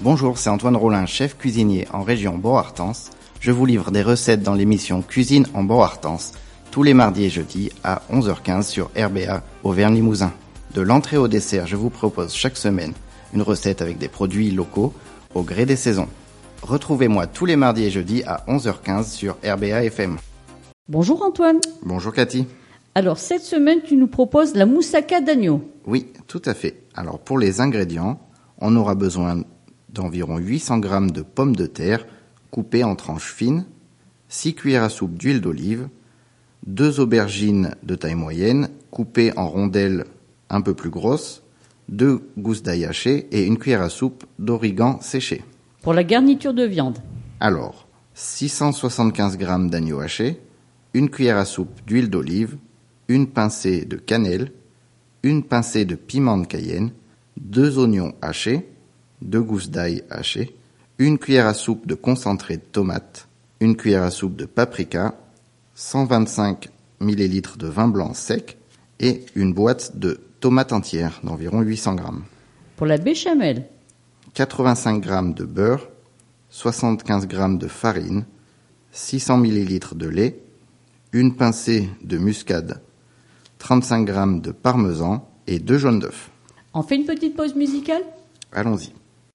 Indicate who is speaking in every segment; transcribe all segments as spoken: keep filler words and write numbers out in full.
Speaker 1: Bonjour, c'est Antoine Rollin, chef cuisinier en région Bordeaux-Artense. Je vous livre des recettes dans l'émission Cuisine en Bordeaux-Artense, tous les mardis et jeudis à onze heures quinze sur R B A Auvergne-Limousin. De l'entrée au dessert, je vous propose chaque semaine une recette avec des produits locaux au gré des saisons. Retrouvez-moi tous les mardis et jeudis à onze heures quinze sur R B A F M.
Speaker 2: Bonjour Antoine.
Speaker 1: Bonjour Cathy.
Speaker 2: Alors cette semaine, tu nous proposes la moussaka d'agneau.
Speaker 1: Oui, tout à fait. Alors pour les ingrédients, on aura besoin d'environ huit cents grammes de pommes de terre coupées en tranches fines, six cuillères à soupe d'huile d'olive, deux aubergines de taille moyenne coupées en rondelles un peu plus grosses, deux gousses d'ail hachées et une cuillère à soupe d'origan séché.
Speaker 2: Pour la garniture de viande.
Speaker 1: Alors, six cent soixante-quinze grammes d'agneau haché, une cuillère à soupe d'huile d'olive, une pincée de cannelle, une pincée de piment de Cayenne, deux oignons hachés, deux gousses d'ail hachées, une cuillère à soupe de concentré de tomate, une cuillère à soupe de paprika, cent vingt-cinq millilitres de vin blanc sec et une boîte de tomates entières d'environ huit cents grammes.
Speaker 2: Pour la béchamel,
Speaker 1: quatre-vingt-cinq grammes de beurre, soixante-quinze grammes de farine, six cents millilitres de lait, une pincée de muscade, trente-cinq grammes de parmesan et deux jaunes d'œufs.
Speaker 2: On fait une petite pause musicale ?
Speaker 1: Allons-y.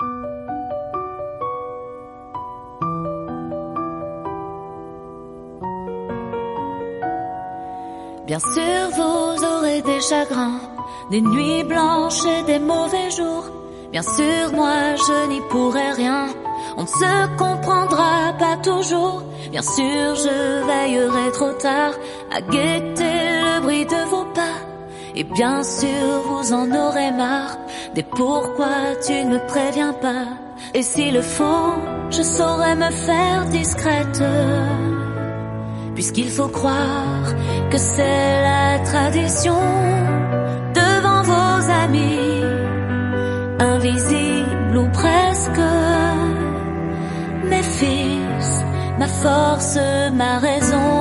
Speaker 3: Bien sûr, vous aurez des chagrins, des nuits blanches et des mauvais jours. Bien sûr, moi, je n'y pourrai rien. On ne se comprendra pas toujours. Bien sûr, je veillerai trop tard à guetter le bruit de vos pas. Et bien sûr, vous en aurez marre des pourquoi tu ne me préviens pas. Et s'il le faut, je saurai me faire discrète. Puisqu'il faut croire que c'est la tradition devant vos amis, invisibles ou presque. Mes fils, ma force, ma raison.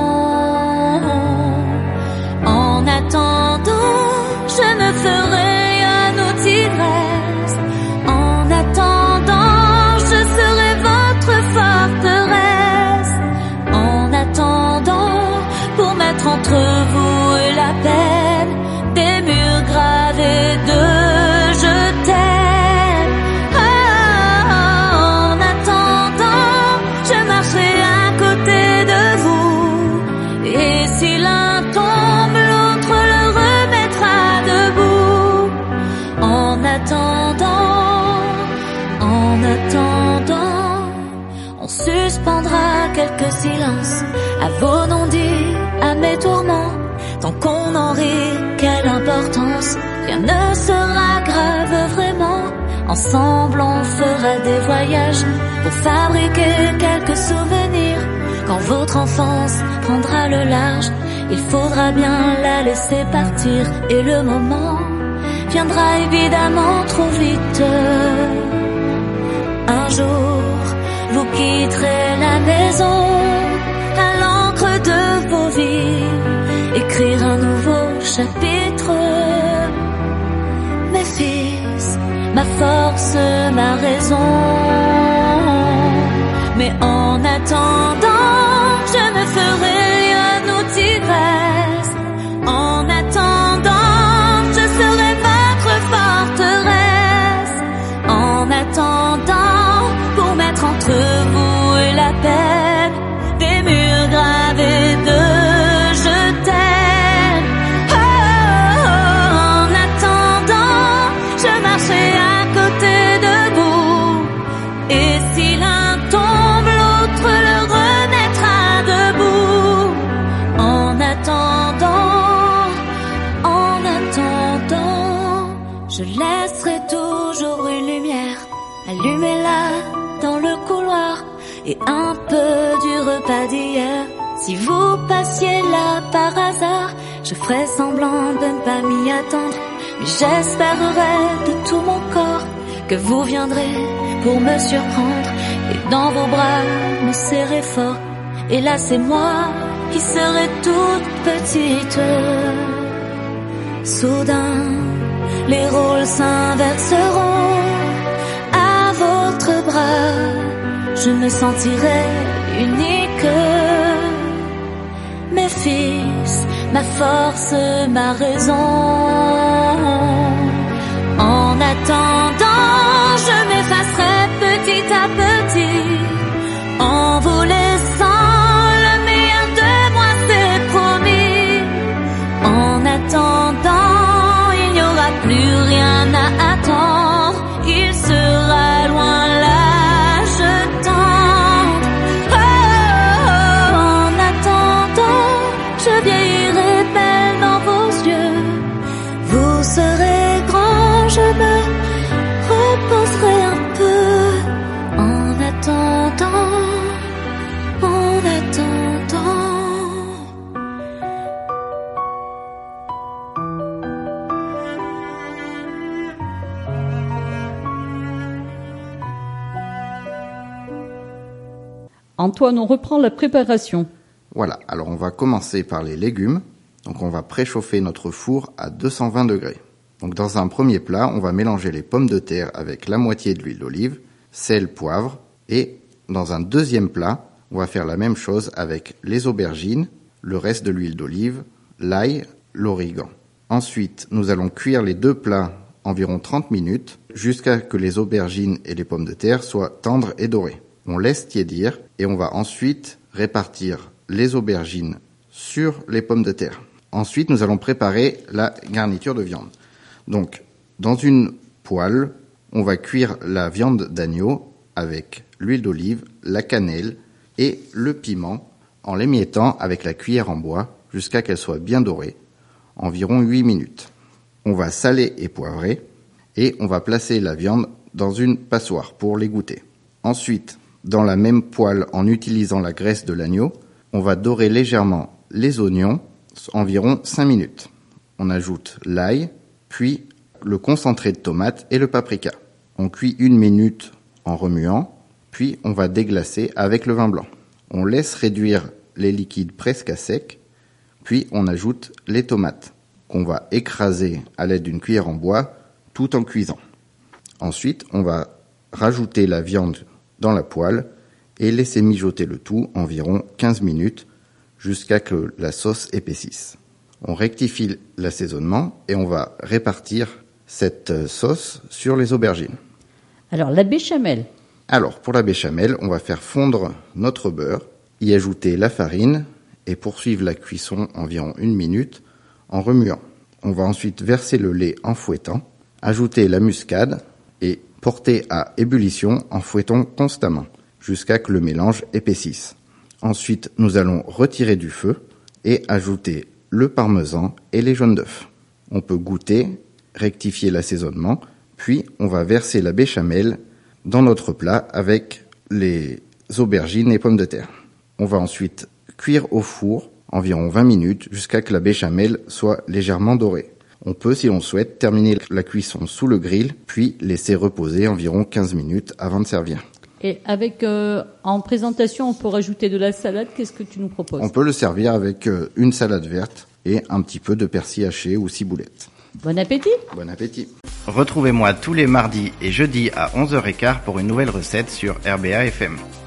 Speaker 3: En attendant, je me ferai un outil de reste. En attendant, je serai votre forteresse. En attendant, pour mettre entre vous et la peine des murs gravés de je t'aime. Ah, en attendant, je marcherai à côté de vous. Et si l'un tombe, l'autre le remettra debout. En attendant, en attendant, on suspendra quelques silences à vos non-dits, à mes tourments. Tant qu'on en rit, quelle importance, rien ne sera grave vraiment. Ensemble on fera des voyages pour fabriquer quelques souvenirs. Quand votre enfance prendra le large, il faudra bien la laisser partir. Et le moment viendra évidemment trop vite. Un jour, vous quitterez la maison à l'encre de vos vies, écrire un nouveau chapitre. Mes fils, ma force, ma raison. Mais en attendant, je me ferai un outil de reste. En attendant, je serai votre forteresse. En attendant, pour mettre entre vous et la peine des murs gravés de je t'aime. Oh, en attendant, je marcherai à côté de vous. Et si l'un tombe, l'autre le remettra debout. En attendant, en attendant, je laisserai toujours une lumière. Allumez-la dans le couloir et un peu du repas d'hier. Si vous passiez là par hasard, je ferai semblant de ne pas m'y attendre. Mais j'espérerai de tout mon corps que vous viendrez pour me surprendre et dans vos bras me serrer fort. Et là c'est moi qui serai toute petite. Soudain, les rôles s'inverseront. À votre je me sentirai unique. Mes fils, ma force, ma raison. En attendant, je m'effacerai petit à petit, en vous laissant le meilleur de moi, c'est promis. En attendant, il n'y aura plus rien à attendre, il sera loin l'âge tendre. Oh, oh, oh, en attendant, je vieillirai belle dans vos yeux, vous serez grand, je me reposerai un peu. En attendant, en attendant.
Speaker 2: Antoine, on reprend la préparation.
Speaker 1: Voilà, alors on va commencer par les légumes. Donc on va préchauffer notre four à deux cent vingt degrés. Donc dans un premier plat, on va mélanger les pommes de terre avec la moitié de l'huile d'olive, sel, poivre, et dans un deuxième plat, on va faire la même chose avec les aubergines, le reste de l'huile d'olive, l'ail, l'origan. Ensuite, nous allons cuire les deux plats environ trente minutes jusqu'à ce que les aubergines et les pommes de terre soient tendres et dorées. On laisse tiédir et on va ensuite répartir les aubergines sur les pommes de terre. Ensuite, nous allons préparer la garniture de viande. Donc, dans une poêle, on va cuire la viande d'agneau avec l'huile d'olive, la cannelle et le piment en l'émiettant avec la cuillère en bois jusqu'à qu'elle soit bien dorée, environ huit minutes. On va saler et poivrer et on va placer la viande dans une passoire pour l'égoutter. Ensuite, dans la même poêle, en utilisant la graisse de l'agneau, on va dorer légèrement les oignons, environ cinq minutes. On ajoute l'ail, puis le concentré de tomate et le paprika. On cuit une minute en remuant, puis on va déglacer avec le vin blanc. On laisse réduire les liquides presque à sec, puis on ajoute les tomates, qu'on va écraser à l'aide d'une cuillère en bois tout en cuisant. Ensuite, on va rajouter la viande dans la poêle et laisser mijoter le tout environ quinze minutes jusqu'à que la sauce épaississe. On rectifie l'assaisonnement et on va répartir cette sauce sur les aubergines.
Speaker 2: Alors, la béchamel.
Speaker 1: Alors, pour la béchamel, on va faire fondre notre beurre, y ajouter la farine et poursuivre la cuisson environ une minute en remuant. On va ensuite verser le lait en fouettant, ajouter la muscade et porter à ébullition en fouettant constamment jusqu'à que le mélange épaississe. Ensuite, nous allons retirer du feu et ajouter le parmesan et les jaunes d'œufs. On peut goûter, rectifier l'assaisonnement, puis on va verser la béchamel dans notre plat avec les aubergines et pommes de terre. On va ensuite cuire au four environ vingt minutes jusqu'à que la béchamel soit légèrement dorée. On peut, si on souhaite, terminer la cuisson sous le grill, puis laisser reposer environ quinze minutes avant de servir.
Speaker 2: Et avec, euh, en présentation, on peut rajouter de la salade. Qu'est-ce que tu nous proposes?
Speaker 1: On peut le servir avec euh, une salade verte et un petit peu de persil haché ou ciboulette.
Speaker 2: Bon appétit!
Speaker 1: Bon appétit!
Speaker 4: Retrouvez-moi tous les mardis et jeudis à onze heures quinze pour une nouvelle recette sur R B A F M.